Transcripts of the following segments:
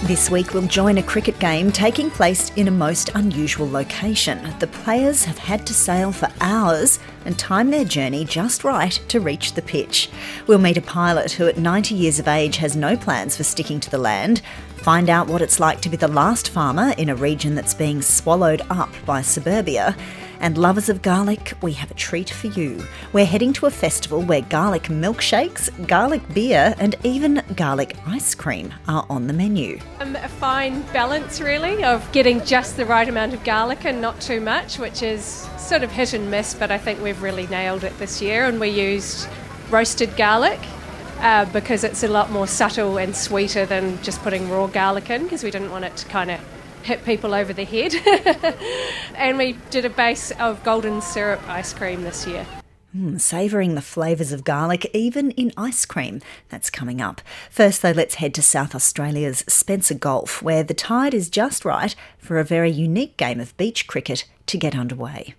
This week we'll join a cricket game taking place in a most unusual location. The players have had to sail for hours and time their journey just right to reach the pitch. We'll meet a pilot who at 90 years of age has no plans for sticking to the land, find out what it's like to be the last farmer in a region that's being swallowed up by suburbia. And lovers of garlic, we have a treat for you. We're heading to a festival where garlic milkshakes, garlic beer and even garlic ice cream are on the menu. A fine balance really of getting just the right amount of garlic and not too much, which is sort of hit and miss, but I think we've really nailed it this year. And we used roasted garlic because it's a lot more subtle and sweeter than just putting raw garlic in, because we didn't want it to kind of hit people over the head. And we did a base of golden syrup ice cream this year. Savouring the flavours of garlic even in ice cream. That's coming up. First though, let's head to South Australia's Spencer Gulf, where the tide is just right for a very unique game of beach cricket to get underway.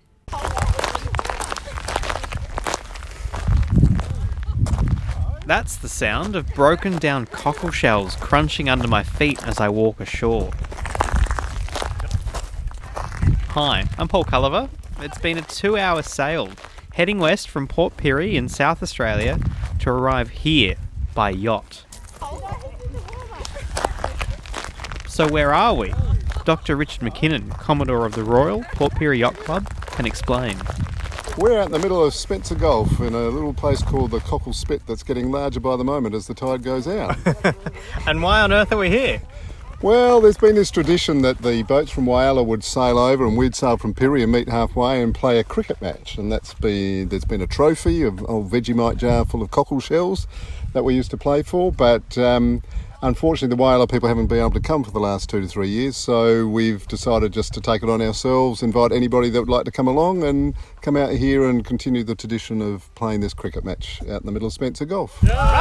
That's the sound of broken down cockle shells crunching under my feet as I walk ashore. Hi, I'm Paul Culliver. It's been a 2-hour sail, heading west from Port Pirie in South Australia to arrive here by yacht. So where are we? Dr. Richard McKinnon, Commodore of the Royal Port Pirie Yacht Club, can explain. We're out in the middle of Spencer Gulf in a little place called the Cockle Spit that's getting larger by the moment as the tide goes out. And why on earth are we here? Well, there's been this tradition that the boats from Whyalla would sail over and we'd sail from Pirie and meet halfway and play a cricket match. And there's been a trophy of Vegemite jar full of cockle shells that we used to play for. But unfortunately, the Whyalla people haven't been able to come for the last 2 to 3 years. So we've decided just to take it on ourselves, invite anybody that would like to come along and come out here and continue the tradition of playing this cricket match out in the middle of Spencer Gulf.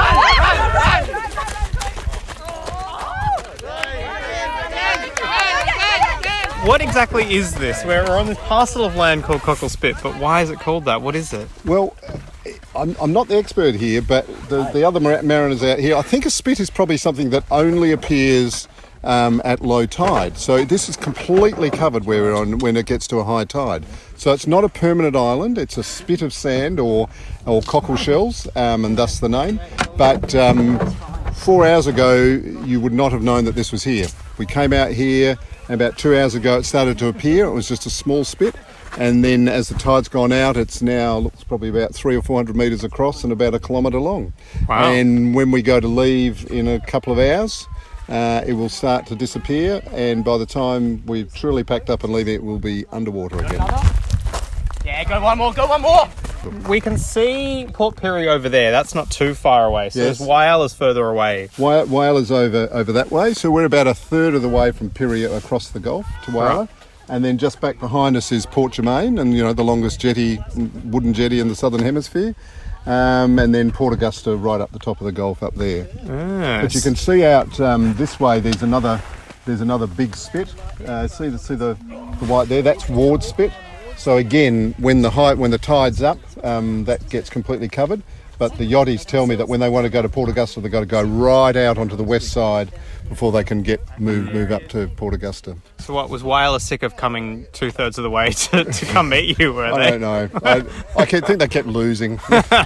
What exactly is this? We're on this parcel of land called Cockle Spit, but why is it called that? What is it? Well, I'm not the expert here, but the other mariners out here, I think a spit is probably something that only appears at low tide. So this is completely covered where we're on when it gets to a high tide. So it's not a permanent island, it's a spit of sand or cockle shells, and thus the name. But 4 hours ago, you would not have known that this was here. We came out here, and about 2 hours ago it started to appear. It was just a small spit, and then as the tide's gone out, it's now looks probably about 300 or 400 metres across and about 1 kilometre long. Wow. And when we go to leave in a couple of hours, it will start to disappear, and by the time we've truly packed up and leaving, it will be underwater again. Yeah, go one more! We can see Port Pirie over there. That's not too far away. So Yes. there's Whyalla's further away. Whyalla's over that way, so we're about 1/3 of the way from Pirie across the Gulf to Whyalla. Right. And then just back behind us is Port Germain, and the longest wooden jetty in the southern hemisphere. And then Port Augusta right up the top of the Gulf up there. But you can see out this way. There's another big spit. See the white there. That's Ward Spit. So again, when the tide's up, that gets completely covered. But the yachties tell me that when they want to go to Port Augusta, they've got to go right out onto the west side before they can move up to Port Augusta. So what, was Whyalla sick of coming 2/3 of the way to come meet you, were they? I don't know. I think they kept losing.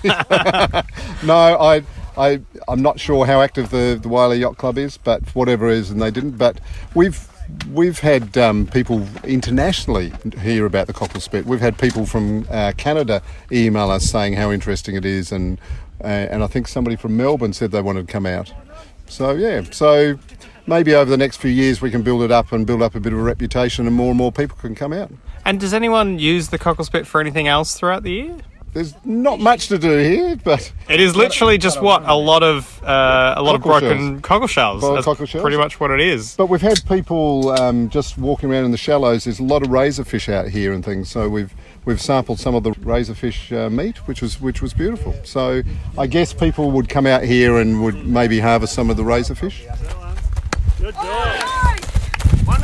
No, I'm not sure how active the Whyalla Yacht Club is, but for whatever reason they didn't. But we've had people internationally hear about the Cockle Spit. We've had people from Canada email us saying how interesting it is, and I think somebody from Melbourne said they wanted to come out. So maybe over the next few years we can build it up and build up a bit of a reputation, and more people can come out. And does anyone use the Cockle Spit for anything else throughout the year? There's not much to do here, but it is literally just a lot of broken cockle shells. That's cockle shells. Pretty much what it is. But we've had people just walking around in the shallows. There's a lot of razorfish out here and things, so we've sampled some of the razorfish meat, which was beautiful. So I guess people would come out here and would maybe harvest some of the razorfish. Good dog. Run.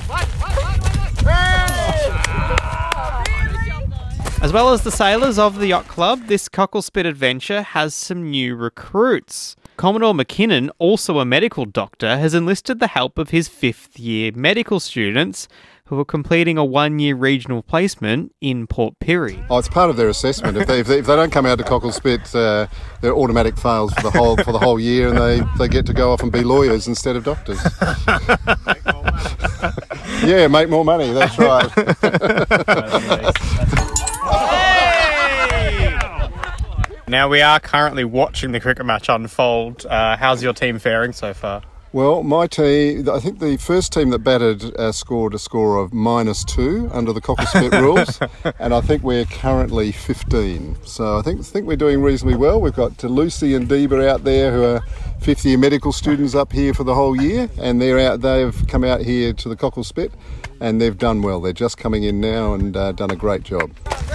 As well as the sailors of the yacht club, this Cockle Spit adventure has some new recruits. Commodore McKinnon, also a medical doctor, has enlisted the help of his fifth-year medical students who are completing a one-year regional placement in Port Pirie. Oh, it's part of their assessment. If they don't come out to Cockle Spit, they're automatic fails for the whole year, and they get to go off and be lawyers instead of doctors. Yeah, make more money. That's right. Now we are currently watching the cricket match unfold. How's your team faring so far? Well, my team, I think the first team that batted scored a score of -2 under the Cockle Spit rules, and I think we're currently 15. So I think we're doing reasonably well. We've got Lucy and Deba out there who are fifth-year medical students up here for the whole year, and they've come out here to the Cockle Spit, and they've done well. They're just coming in now and done a great job.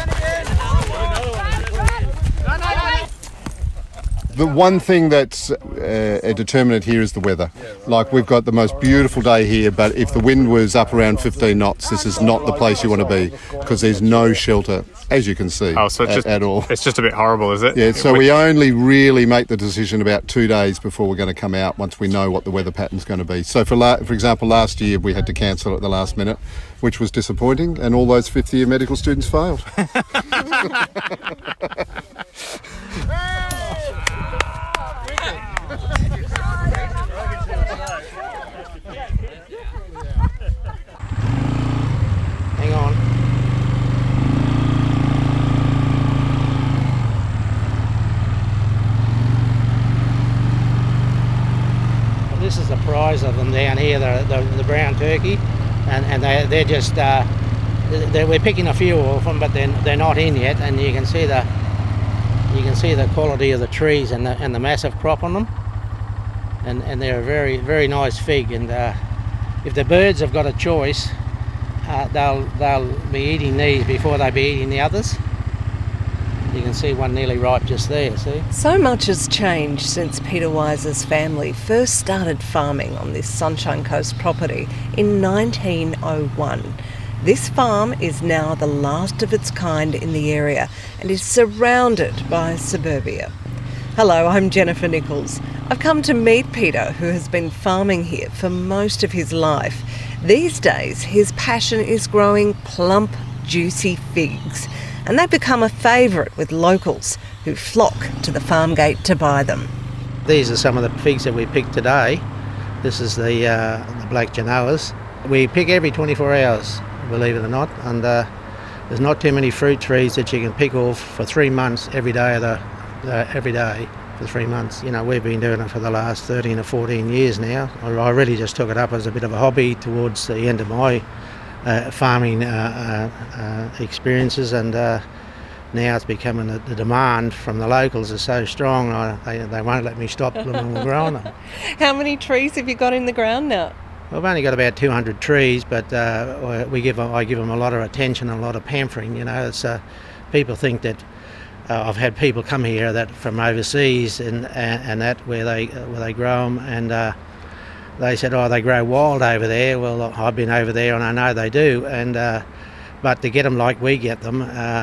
The one thing that's a determinant here is the weather. Like, we've got the most beautiful day here, but if the wind was up around 15 knots, this is not the place you want to be, because there's no shelter, as you can see, at all. It's just a bit horrible, is it? Yeah, so we only really make the decision about 2 days before we're going to come out, once we know what the weather pattern's going to be. So for example, last year we had to cancel at the last minute, which was disappointing, and all those fifth-year medical students failed. Hang on. Well, this is the prize of them down here, the brown turkey, and they're just we're picking a few of them, but they're not in yet, and you can see the quality of the trees and the massive crop on them, and they're a very, very nice fig. And if the birds have got a choice, they'll be eating these before they be eating the others. You can see one nearly ripe just there, see? So much has changed since Peter Wise's family first started farming on this Sunshine Coast property in 1901. This farm is now the last of its kind in the area and is surrounded by suburbia. Hello, I'm Jennifer Nichols. I've come to meet Peter, who has been farming here for most of his life. These days, his passion is growing plump, juicy figs, and they've become a favourite with locals who flock to the farm gate to buy them. These are some of the figs that we picked today. This is the Black Genoas. We pick every 24 hours, believe it or not, and there's not too many fruit trees that you can pick off for 3 months every day for 3 months. You know, we've been doing it for the last 13 or 14 years now. I really just took it up as a bit of a hobby towards the end of my farming experiences, and now it's becoming the demand from the locals is so strong, they won't let me stop them from growing them. How many trees have you got in the ground now? We've only got about 200 trees, but I give them a lot of attention and a lot of pampering. You know, it's people think that I've had people come here that from overseas and that where they grow them, and they said, oh, they grow wild over there. Well, I've been over there and I know they do, and but to get them like we get them,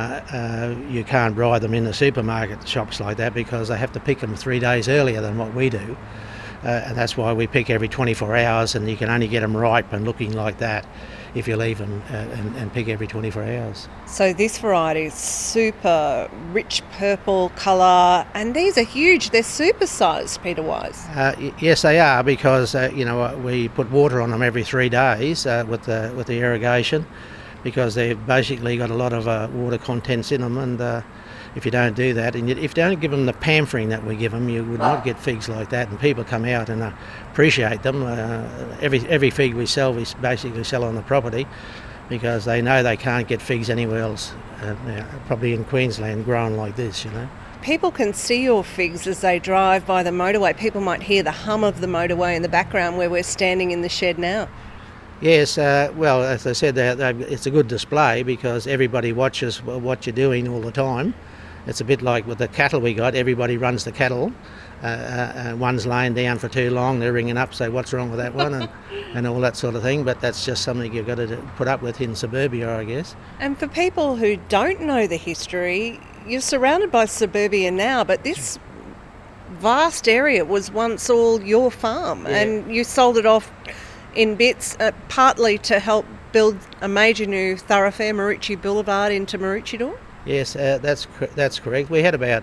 you can't buy them in the supermarket shops like that, because they have to pick them 3 days earlier than what we do. And that's why we pick every 24 hours, and you can only get them ripe and looking like that if you leave them and pick every 24 hours. So this variety is super rich purple colour, and these are huge. They're super sized, Peter Wise. Yes, they are, because we put water on them every 3 days with the irrigation, because they've basically got a lot of water contents in them, and if you don't do that, and if you don't give them the pampering that we give them, you would not get figs like that, and people come out and appreciate them. Every fig we sell, we basically sell on the property, because they know they can't get figs anywhere else, probably in Queensland, grown like this, you know. People can see your figs as they drive by the motorway. People might hear the hum of the motorway in the background where we're standing in the shed now. Yes, well, as I said, it's a good display, because everybody watches what you're doing all the time. It's a bit like with the cattle we got. Everybody runs the cattle. One's laying down for too long, they're ringing up, say what's wrong with that one, and all that sort of thing. But that's just something you've got to put up with in suburbia, I guess. And for people who don't know the history, you're surrounded by suburbia now, but this vast area was once all your farm, and you sold it off in bits, partly to help build a major new thoroughfare, Maroochy Boulevard, into Maroochydore? Yes, that's correct. We had about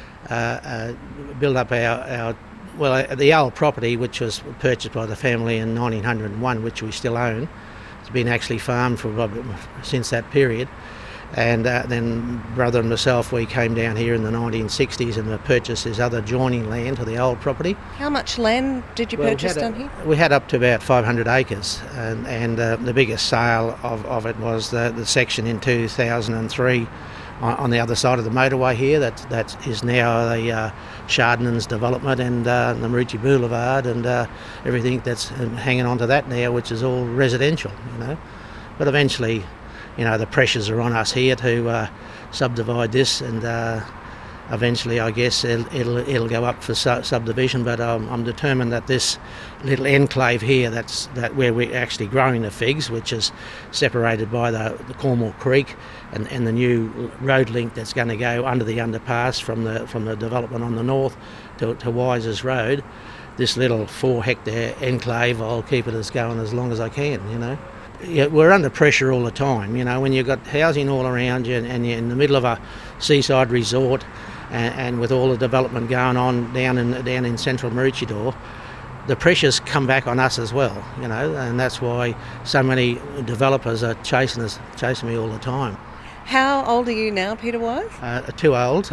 build up our the old property, which was purchased by the family in 1901, which we still own. It's been actually farmed since that period. And then brother and myself, we came down here in the 1960s and purchased this other adjoining land to the old property. How much land did you purchase down here? We had up to about 500 acres, and the biggest sale of it was the section in 2003 on the other side of the motorway here. That is now the Chardon's development and the Maroochy Boulevard and everything that's hanging onto that now, which is all residential, But eventually, the pressures are on us here to subdivide this, and eventually, I guess it'll go up for subdivision. But I'm determined that this little enclave here, that's where we're actually growing the figs, which is separated by the Cornwall Creek and the new road link that's going to go under the underpass from the development on the north to Wisers Road. This little 4-hectare enclave, I'll keep it going as long as I can. Yeah, we're under pressure all the time, when you've got housing all around you and you're in the middle of a seaside resort and with all the development going on down in central Maroochydore, the pressures come back on us as well, and that's why so many developers are chasing me all the time. How old are you now, Peter Wise? Too old.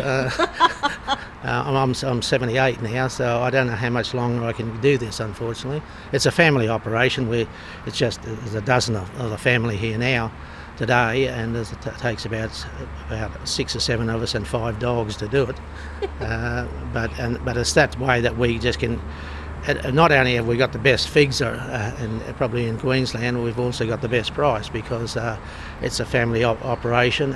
I'm 78 now, so I don't know how much longer I can do this, unfortunately. It's a family operation. There's a dozen of the family here now today, and it takes about 6 or 7 of us and 5 dogs to do it. But it's that way that we just can. Not only have we got the best figs, and probably in Queensland, we've also got the best price because it's a family operation,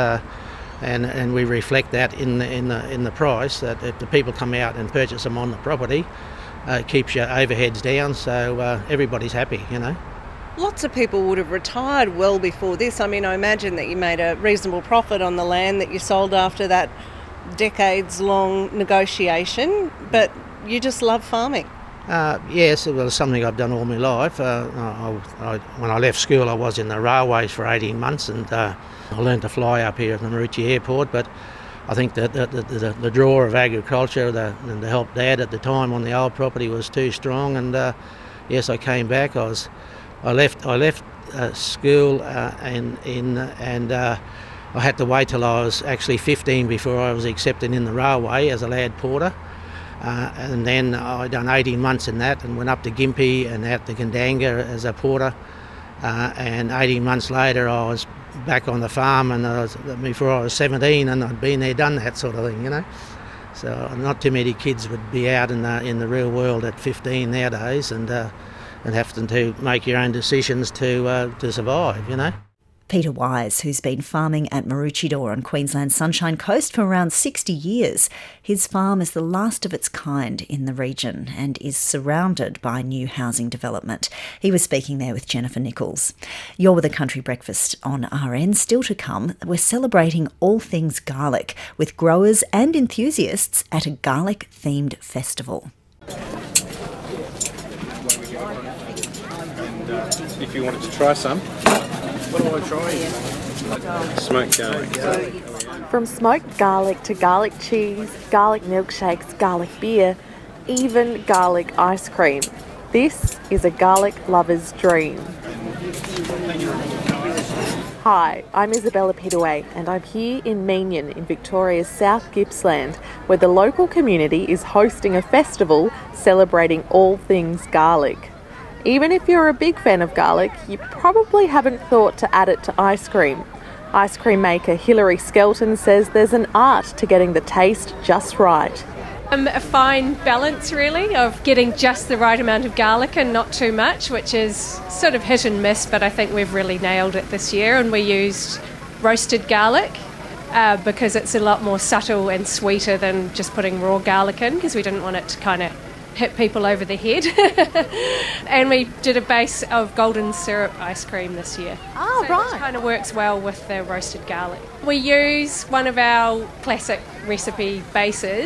and we reflect that in the price. That if the people come out and purchase them on the property, it keeps your overheads down, so everybody's happy. Lots of people would have retired well before this. I mean, I imagine that you made a reasonable profit on the land that you sold after that decades-long negotiation, but you just love farming. Yes, it was something I've done all my life. When I left school, I was in the railways for 18 months, and I learned to fly up here at the Maroochy Airport. But I think that the draw of agriculture and the help Dad at the time on the old property was too strong. And yes, I came back. I left school and I had to wait till I was actually 15 before I was accepted in the railway as a lad porter. And then I done 18 months in that and went up to Gympie and out to Kandanga as a porter. And 18 months later I was back on the farm, and before I was 17, and I'd been there, done that sort of thing, So not too many kids would be out in the real world at 15 nowadays, and having to make your own decisions to survive, Peter Wise, who's been farming at Maroochydore on Queensland's Sunshine Coast for around 60 years. His farm is the last of its kind in the region and is surrounded by new housing development. He was speaking there with Jennifer Nichols. You're with a Country Breakfast on RN. Still to come, we're celebrating all things garlic with growers and enthusiasts at a garlic-themed festival. If you wanted to try some. What do I try? Smoked garlic. From smoked garlic to garlic cheese, garlic milkshakes, garlic beer, even garlic ice cream. This is a garlic lover's dream. Hi, I'm Isabella Pittaway, and I'm here in Meeniyan in Victoria's South Gippsland, where the local community is hosting a festival celebrating all things garlic. Even if you're a big fan of garlic, you probably haven't thought to add it to ice cream. Ice cream maker Hilary Skelton says there's an art to getting the taste just right. A fine balance, really, of getting just the right amount of garlic and not too much, which is sort of hit and miss, but I think we've really nailed it this year. And we used roasted garlic because it's a lot more subtle and sweeter than just putting raw garlic in, because we didn't want it to kind of hit people over the head. And we did a base of golden syrup ice cream this year. Oh, right. Which kind of works well with the roasted garlic. We use one of our classic recipe bases,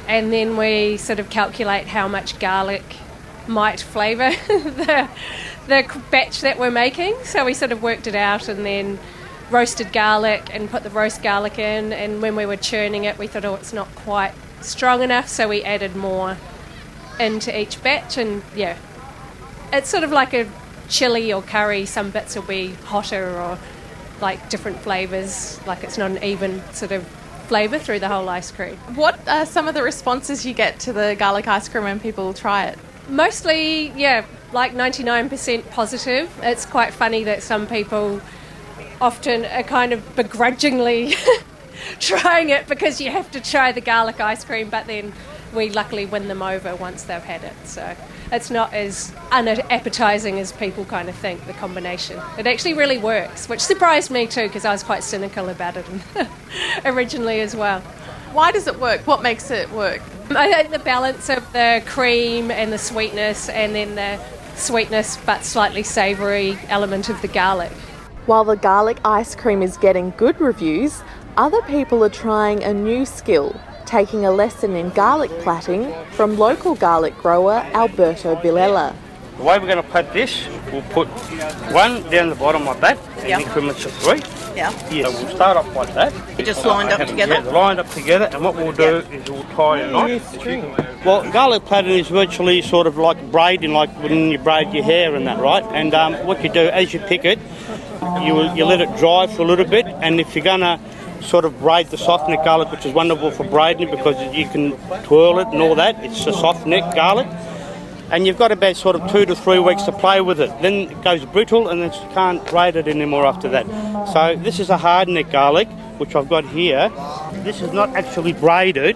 and then we sort of calculate how much garlic might flavour the batch that we're making. So we sort of worked it out, and then roasted garlic and put the roast garlic in, and when we were churning it we thought, oh, it's not quite strong enough, so we added more into each batch. And yeah, it's sort of like a chili or curry. Some bits will be hotter or like different flavours, like it's not an even sort of flavour through the whole ice cream. What are some of the responses you get to the garlic ice cream when people try it? Mostly, yeah, like 99% positive. It's quite funny that some people often are kind of begrudgingly trying it because you have to try the garlic ice cream, but then we luckily win them over once they've had it. So it's not as unappetising as people kind of think, the combination. It actually really works, which surprised me too, because I was quite cynical about it originally as well. Why does it work? What makes it work? I think the balance of the cream and the sweetness, and then the sweetness but slightly savoury element of the garlic. While the garlic ice cream is getting good reviews, other people are trying a new skill, taking a lesson in garlic platting from local garlic grower Alberto Villela. The way we're going to plat this, we'll put one down the bottom like that, in increments of 3. Yeah. So we'll start off like that. You just lined up together? Yeah, lined up together, and what we'll do is we'll tie a knot. Well, garlic plaiting is virtually sort of like braiding, like when you braid your hair and that, right? And what you do, as you pick it, you let it dry for a little bit, and if you're going to sort of braid the soft neck garlic, which is wonderful for braiding because you can twirl it and all that, it's a soft neck garlic. And you've got about sort of 2 to 3 weeks to play with it. Then it goes brittle and then you can't braid it anymore after that. So this is a hard neck garlic, which I've got here. This is not actually braided.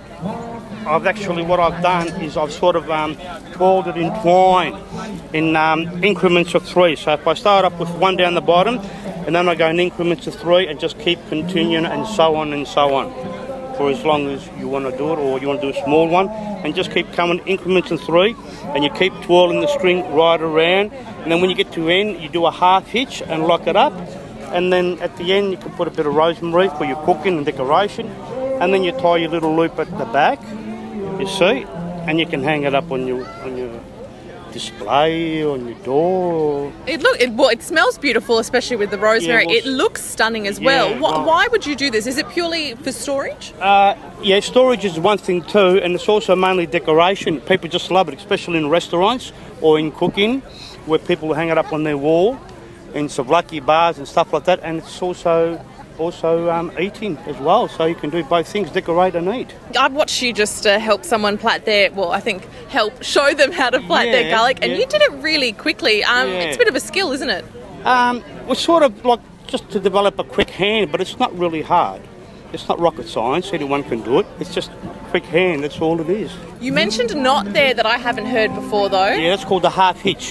What I've done is I've sort of twirled it in twine in increments of 3. So if I start up with 1 down the bottom, and then I go in increments of 3 and just keep continuing and so on for as long as you want to do it, or you want to do a small one, and just keep coming increments of 3, and you keep twirling the string right around, and then when you get to the end you do a half hitch and lock it up, and then at the end you can put a bit of rosemary for your cooking and decoration, and then you tie your little loop at the back, you see, and you can hang it up on your display, on your door. It smells beautiful, especially with the rosemary. Yeah, it looks stunning as well. Why would you do this? Is it purely for storage? Yeah, storage is one thing too, and it's also mainly decoration. People just love it, especially in restaurants or in cooking, where people hang it up on their wall, in souvlaki bars and stuff like that, and it's also eating as well, so you can do both things, decorate and eat. I've watched you just help someone plait help show them how to plait their garlic, and you did it really quickly. It's a bit of a skill, isn't it? We're sort of like just to develop a quick hand, but it's not really hard. It's not rocket science, anyone can do it. It's just quick hand, that's all it is. You mentioned a knot there that I haven't heard before though. Yeah, that's called a half hitch.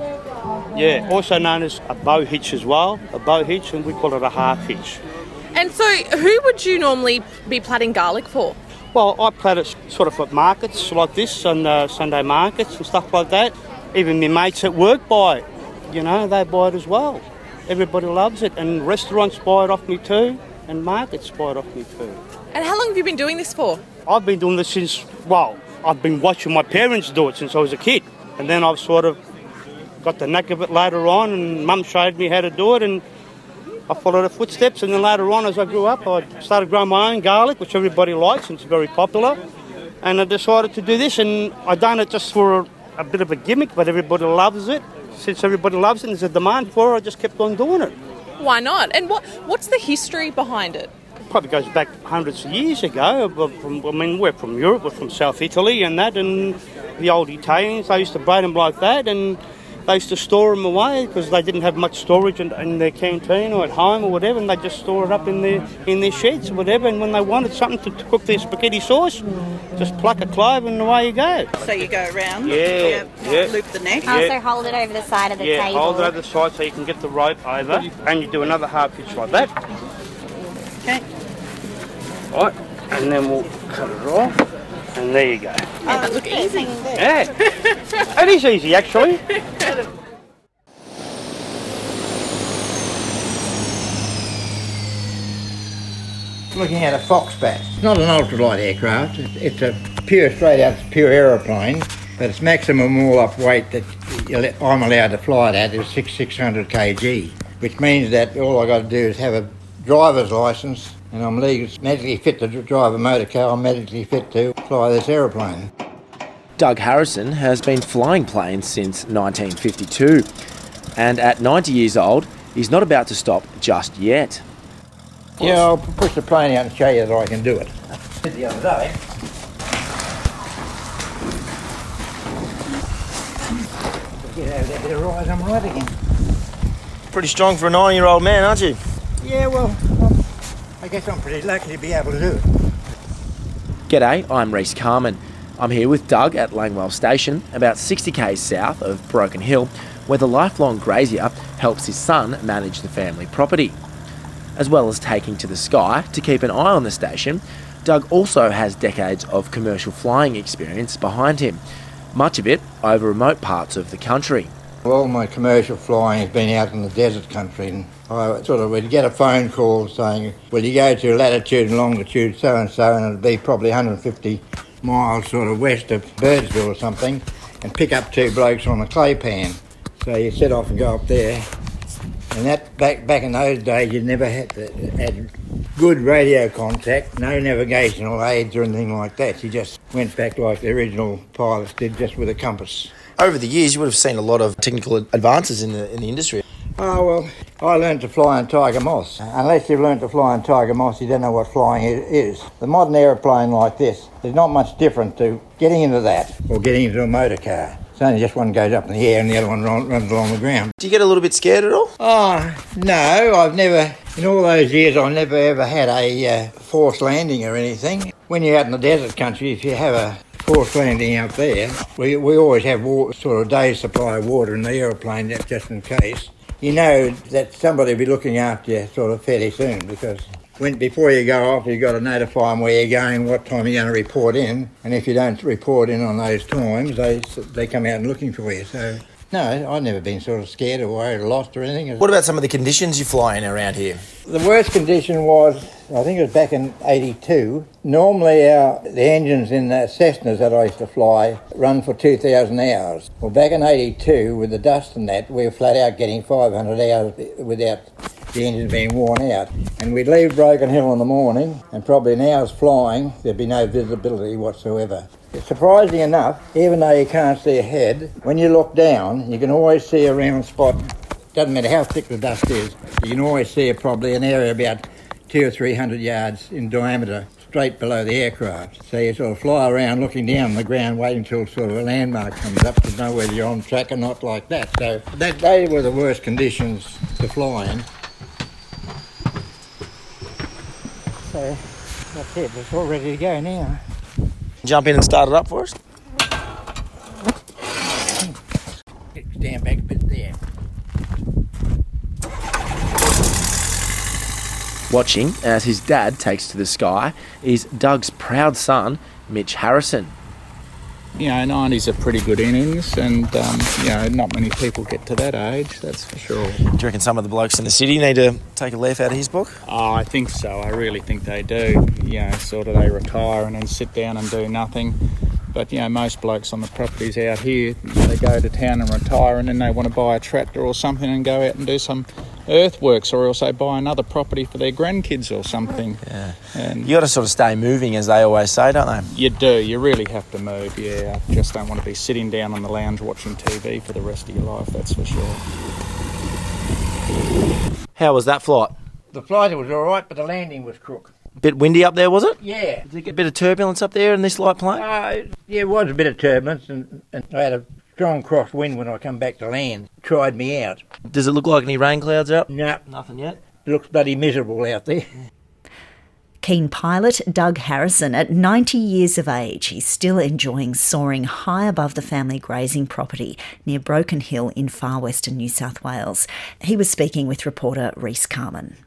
Yeah, also known as a bow hitch as well, and we call it a half hitch. And so who would you normally be plaiting garlic for? Well, I plait it sort of at markets like this, and Sunday markets and stuff like that. Even my mates at work buy it, they buy it as well. Everybody loves it, and restaurants buy it off me too, and markets buy it off me too. And how long have you been doing this for? I've been doing this I've been watching my parents do it since I was a kid, and then I've sort of got the knack of it later on, and Mum showed me how to do it, and I followed her footsteps, and then later on as I grew up I started growing my own garlic, which everybody likes and it's very popular, and I decided to do this, and I done it just for a bit of a gimmick, but everybody loves it. Since everybody loves it and there's a demand for it, I just kept on doing it. Why not? And what's the history behind it? Probably goes back hundreds of years ago. We're from Europe, we're from South Italy and that, and the old Italians, they used to braid them like that, and they used to store them away because they didn't have much storage in their canteen or at home or whatever, and they just store it up in their sheds or whatever, and when they wanted something to cook their spaghetti sauce, just pluck a clove and away you go. So you go around, loop the neck. Also hold it over the side of the table. Yeah, hold it over the side so you can get the rope over, and you do another half hitch like that. Okay. Right, and then we'll cut it off, and there you go. Oh, that looks easy. Yeah, it is easy actually. looking at a Foxbat. It's not an ultralight aircraft. It's a pure, straight out, pure aeroplane. But its maximum all-up weight that I'm allowed to fly it at is 600 kg, which means that all I got to do is have a driver's licence, and I'm medically fit to drive a motor car. I'm medically fit to fly this aeroplane. Doug Harrison has been flying planes since 1952, and at 90 years old, he's not about to stop just yet. Yeah, I'll push the plane out and show you that I can do it. I did the other day. Get over that bit of rise, I'm right again. Pretty strong for a 9-year-old man, aren't you? Yeah, well, I guess I'm pretty lucky to be able to do it. G'day, I'm Reese Carman. I'm here with Doug at Langwell Station, about 60 k's south of Broken Hill, where the lifelong grazier helps his son manage the family property. As well as taking to the sky to keep an eye on the station, Doug also has decades of commercial flying experience behind him, much of it over remote parts of the country. Well, my commercial flying has been out in the desert country, and I would get a phone call saying, well, you go to latitude and longitude so-and-so, and it'll be probably 150 miles sort of west of Birdsville or something, and pick up 2 blokes on a clay pan. So you set off and go up there. And that back in those days, you never had good radio contact, no navigational aids or anything like that. You just went back like the original pilots did, just with a compass. Over the years, you would have seen a lot of technical advances in the industry. Oh, well, I learned to fly in Tiger Moss. Unless you've learned to fly in Tiger Moss, you don't know what flying is. The modern aeroplane like this, there's not much different to getting into that or getting into a motor car. It's only just one goes up in the air and the other one runs along the ground. Do you get a little bit scared at all? Oh, no, I've never, in all those years, I've never ever had a forced landing or anything. When you're out in the desert country, if you have a forced landing out there, we always have sort of day's supply of water in the aeroplane just in case. You know that somebody will be looking after you sort of fairly soon, because before you go off, you've got to notify them where you're going, what time you're going to report in, and if you don't report in on those times, they come out and looking for you. So, no, I've never been sort of scared or worried or lost or anything. What about some of the conditions you fly in around here? The worst condition was, I think it was back in 82. Normally the engines in the Cessnas that I used to fly run for 2,000 hours. Well, back in 82, with the dust and that, we were flat out getting 500 hours without the engine being worn out. And we'd leave Broken Hill in the morning, and probably an hour's flying, there'd be no visibility whatsoever. Surprising enough, even though you can't see ahead, when you look down, you can always see a round spot. Doesn't matter how thick the dust is, you can always see probably an area about 200 or 300 yards in diameter, straight below the aircraft. So you sort of fly around looking down on the ground, waiting until sort of a landmark comes up to know whether you're on track or not, like that. So they were the worst conditions to fly in. So that's it, it's all ready to go now. Jump in and start it up for us? Stand back a bit there. Watching as his dad takes to the sky is Doug's proud son, Mitch Harrison. You know, 90's a pretty good innings, and you know, not many people get to that age, that's for sure. Do you reckon some of the blokes in the city need to take a leaf out of his book? Oh, I think so. I really think they do. You know, sort of they retire and then sit down and do nothing. But, you know, most blokes on the properties out here, they go to town and retire, and then they want to buy a tractor or something and go out and do some earthworks, or else they buy another property for their grandkids or something. Yeah. And you got to sort of stay moving, as they always say, don't they? You do. You really have to move, yeah. I just don't want to be sitting down on the lounge watching TV for the rest of your life, that's for sure. How was that flight? The flight was all right, but the landing was crook. Bit windy up there, was it? Yeah. Did you get a bit of turbulence up there in this light plane? Yeah, it was a bit of turbulence, and I had a strong crosswind when I come back to land. Tried me out. Does it look like any rain clouds out? No. Nothing yet? It looks bloody miserable out there. Keen pilot Doug Harrison, at 90 years of age, he's still enjoying soaring high above the family grazing property near Broken Hill in far western New South Wales. He was speaking with reporter Reese Carman.